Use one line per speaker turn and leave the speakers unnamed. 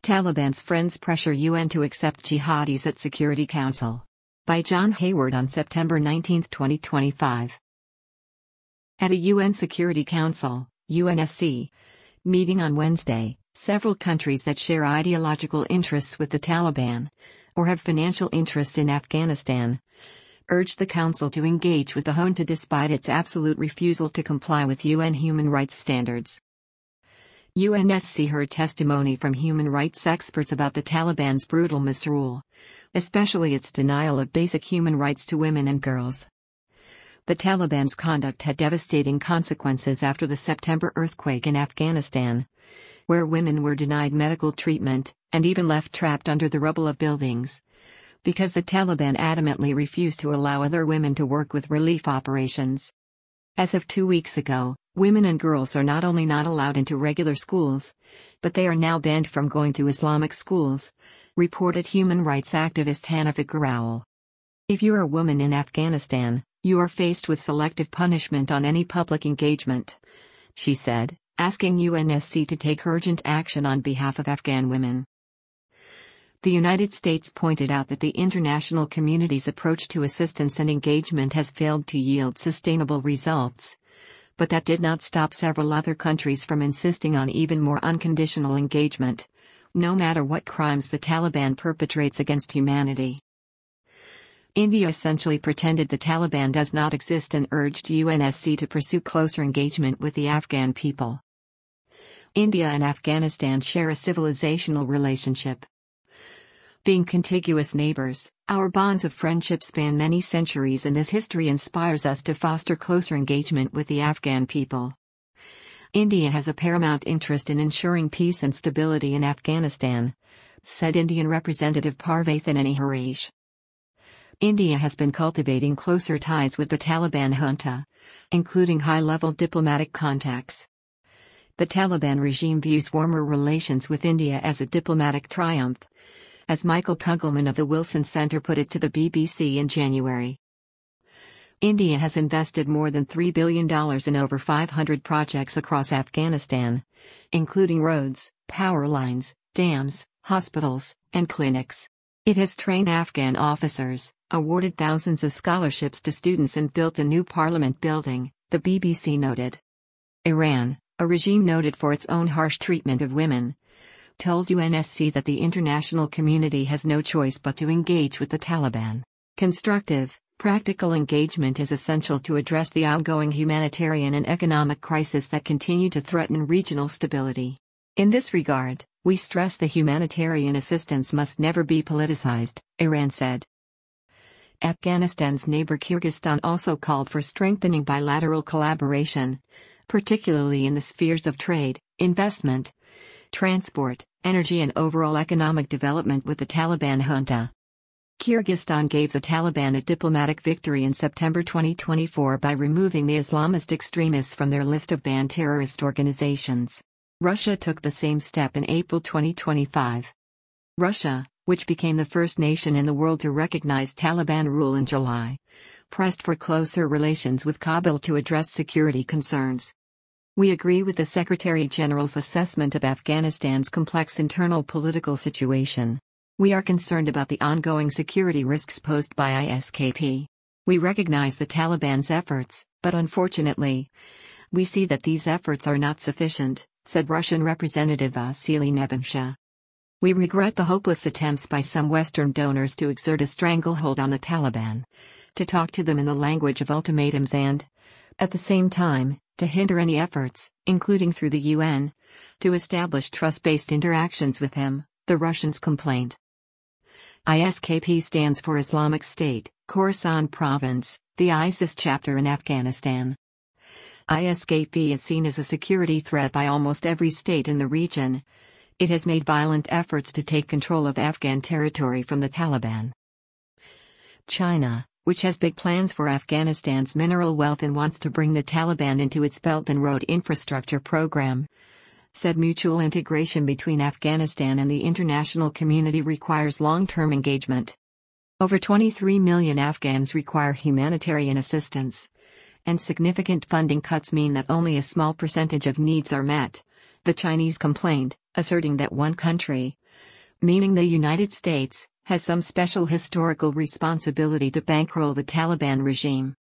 Taliban's friends pressure UN to accept jihadis at Security Council. By John Hayward on September 19, 2025. At a UN Security Council, UNSC, meeting on Wednesday, several countries that share ideological interests with the Taliban, or have financial interests in Afghanistan, urged the Council to engage with the junta despite its absolute refusal to comply with UN human rights standards. UNSC heard testimony from human rights experts about the Taliban's brutal misrule, especially its denial of basic human rights to women and girls. The Taliban's conduct had devastating consequences after the September earthquake in Afghanistan, where women were denied medical treatment, and even left trapped under the rubble of buildings, because the Taliban adamantly refused to allow other women to work with relief operations. As of 2 weeks ago, women and girls are not only not allowed into regular schools, but they are now banned from going to Islamic schools, reported human rights activist Hanifa Garaul. If you are a woman in Afghanistan, you are faced with selective punishment on any public engagement, she said, asking UNSC to take urgent action on behalf of Afghan women. The United States pointed out that the international community's approach to assistance and engagement has failed to yield sustainable results, but that did not stop several other countries from insisting on even more unconditional engagement, no matter what crimes the Taliban perpetrates against humanity. India essentially pretended the Taliban does not exist and urged UNSC to pursue closer engagement with the Afghan people. India and Afghanistan share a civilizational relationship. Being contiguous neighbors, our bonds of friendship span many centuries, and this history inspires us to foster closer engagement with the Afghan people. India has a paramount interest in ensuring peace and stability in Afghanistan, said Indian Representative Parvathaneni Harish. India has been cultivating closer ties with the Taliban junta, including high-level diplomatic contacts. The Taliban regime views warmer relations with India as a diplomatic triumph, as Michael Kugelman of the Wilson Center put it to the BBC in January. India has invested more than $3 billion in over 500 projects across Afghanistan, including roads, power lines, dams, hospitals, and clinics. It has trained Afghan officers, awarded thousands of scholarships to students, and built a new parliament building, the BBC noted. Iran, a regime noted for its own harsh treatment of women, told UNSC that the international community has no choice but to engage with the Taliban. Constructive, practical engagement is essential to address the ongoing humanitarian and economic crisis that continue to threaten regional stability. In this regard, we stress the humanitarian assistance must never be politicized, Iran said. Afghanistan's neighbor Kyrgyzstan also called for strengthening bilateral collaboration, particularly in the spheres of trade, investment, transport, energy and overall economic development with the Taliban junta. Kyrgyzstan gave the Taliban a diplomatic victory in September 2024 by removing the Islamist extremists from their list of banned terrorist organizations. Russia took the same step in April 2025. Russia, which became the first nation in the world to recognize Taliban rule in July, pressed for closer relations with Kabul to address security concerns. We agree with the Secretary-General's assessment of Afghanistan's complex internal political situation. We are concerned about the ongoing security risks posed by ISKP. We recognize the Taliban's efforts, but unfortunately, we see that these efforts are not sufficient, said Russian Representative Vasily Nebensha. We regret the hopeless attempts by some Western donors to exert a stranglehold on the Taliban, to talk to them in the language of ultimatums and, at the same time, to hinder any efforts, including through the UN, to establish trust-based interactions with him, the Russians complained. ISKP stands for Islamic State, Khorasan Province, the ISIS chapter in Afghanistan. ISKP is seen as a security threat by almost every state in the region. It has made violent efforts to take control of Afghan territory from the Taliban. China, which has big plans for Afghanistan's mineral wealth and wants to bring the Taliban into its Belt and Road infrastructure program, said mutual integration between Afghanistan and the international community requires long-term engagement. Over 23 million Afghans require humanitarian assistance, and significant funding cuts mean that only a small percentage of needs are met, The Chinese complained, asserting that one country, meaning the United States, has some special historical responsibility to bankroll the Taliban regime.